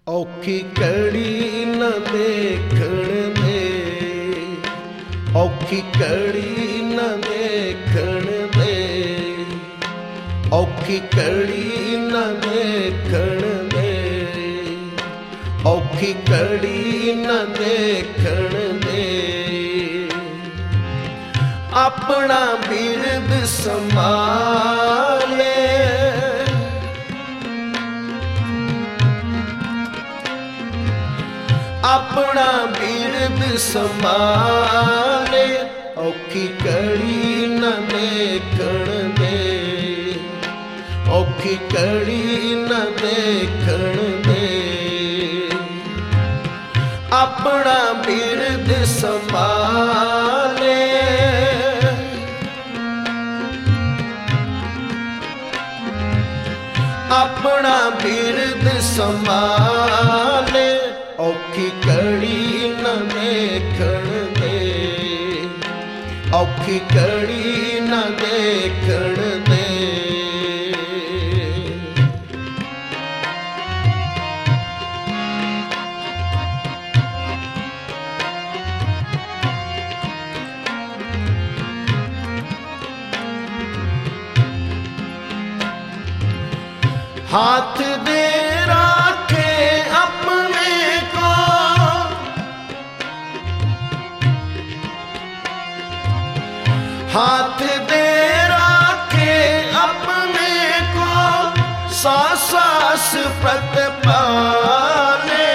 औखी कड़ी न देखण दे, औखी कड़ी न देखण दे, औखी कड़ी न देखण दे, औखी कड़ी न देखण दे। अपना बिरद संभाले, अपना बिरद संभाले, औखी कड़ी न देखण दे, औखी कड़ी न देखण दे। अपना बिरद संभाले, अपना बिरद संभाले, औखी कड़ी न देखण दे, औखी कड़ी न देखण दे। हाथ दे राखे अपने को, हाथ दे राखे अपने को, सास सास प्रतिपाले,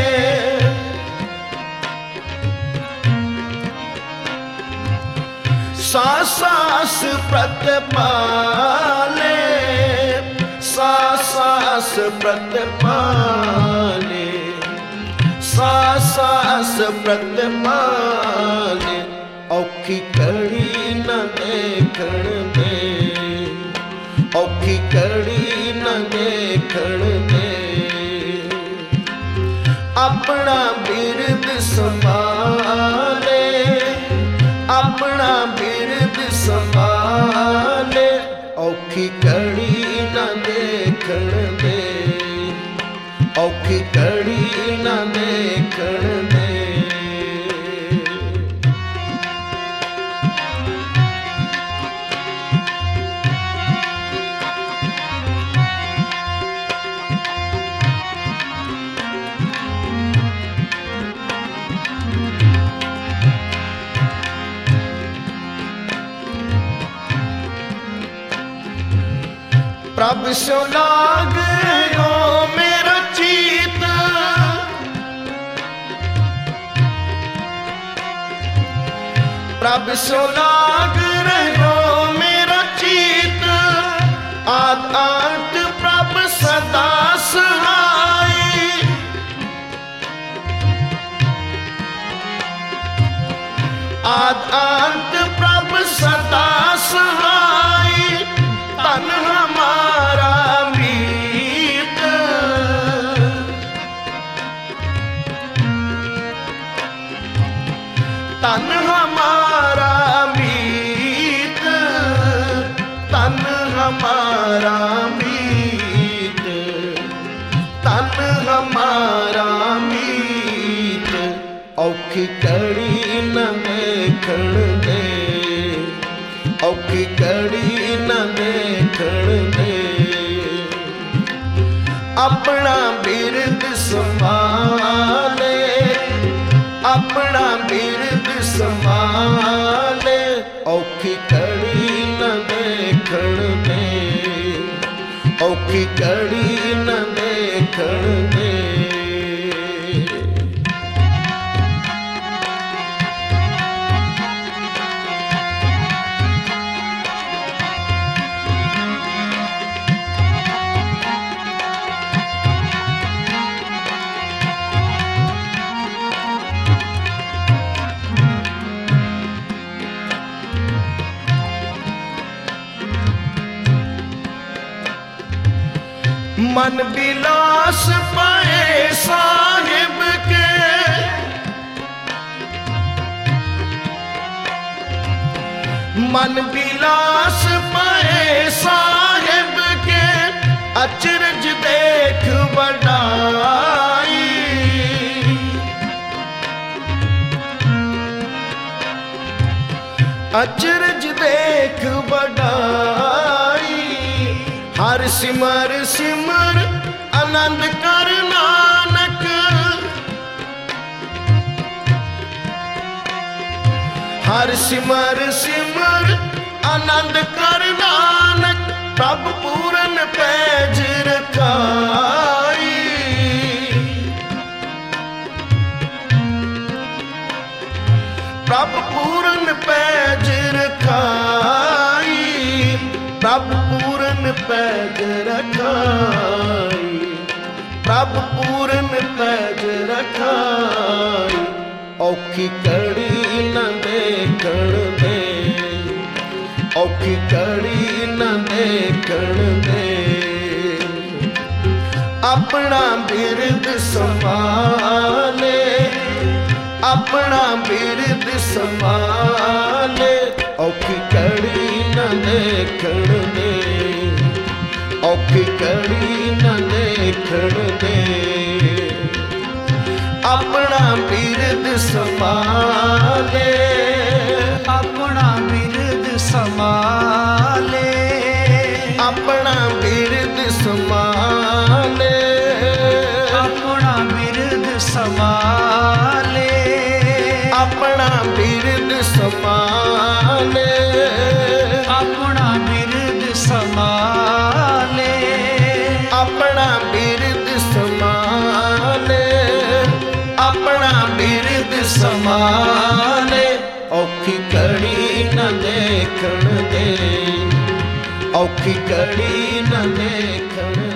सास सास प्रतिपाले, सास सास प्रतिपाले, सास सास प्रतिपाले। औखी कड़ी न देखण दे, औखी कड़ी न देखण दे। अपना बिरद संभाले, अपना बिरद संभाले, औखी कड़ी न देखण दे, औखी कड़ी न देखण दे। प्रभ सो लाग गयो मेरा चीत, प्रभ सो लाग रहो मेरा चीत। आद अंत प्रभ सदा सहाय, आद अंत प्रभ सदा सहाय। तन हमारा मीत, तन हमारा मीत, तन हमारा मीत, तन हमारा मीत। औखी कड़ी न देखण दे, औखी कड़ी न देखण दे। अपना बिरद संभाले, अपना बिरद संभाले, औखी कड़ी न देखण दे, औखी कड़ी न देखण दे। मन बिलास पाए साहिब के, मन बिलास पाए साहिब के। अचरज देख बड़ाई, अचरज देख वडाई, हर सिमर सिमर आनंद कर नानक। हर सिमर सिमर आनंद कर नानक, प्रभ पूरन पैज रखाई। प्रभ पूरन पैज रखाई, प्रभ पूरन पैज रखाई, प्रभ पूरन पैज रखाई। औखी कड़ी न देखण दे, औखी कड़ी न देखण दे, अपना बिरद संभाले, अपना बिरद संभाले। औखी कड़ी न देखण दे, औखी कड़ी न देखण दे, अपना बिरद संभाले, अपना बिरद संभाले, अपना बिरद संभाले, अपना बिरद संभाले, अपना बिरद संभाले, अपना बिरद संभाले, अपना बिरद संभाले, अपना बिरद संभाले। औखी कड़ी न देखण दे, औखी कड़ी न देखण